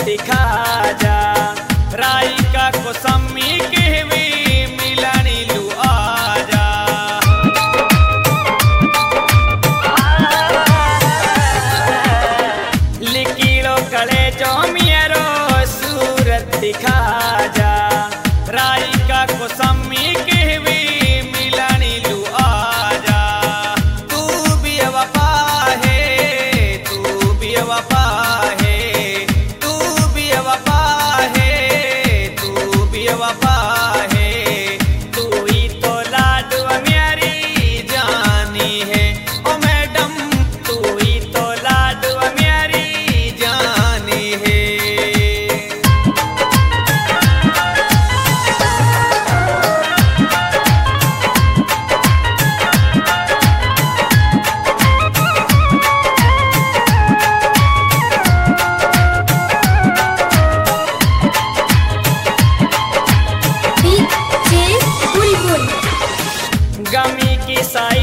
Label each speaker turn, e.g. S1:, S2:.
S1: दिखा जा राई का कोसमी कहवी मिलानी लू आजा लिकीलो कले जो मेरो सूरत दिखा जा राई का कोसमी कहवी मिलानी लू आजा तू भी वफा है तू भी वफा है तू भी वफा है तू भी वफा है तू ही तो लाडू मेरी जानी है ओ मैडम तू ही तो लाडू मेरी जानी है।
S2: डीजे बुलबुल
S1: गमी की साई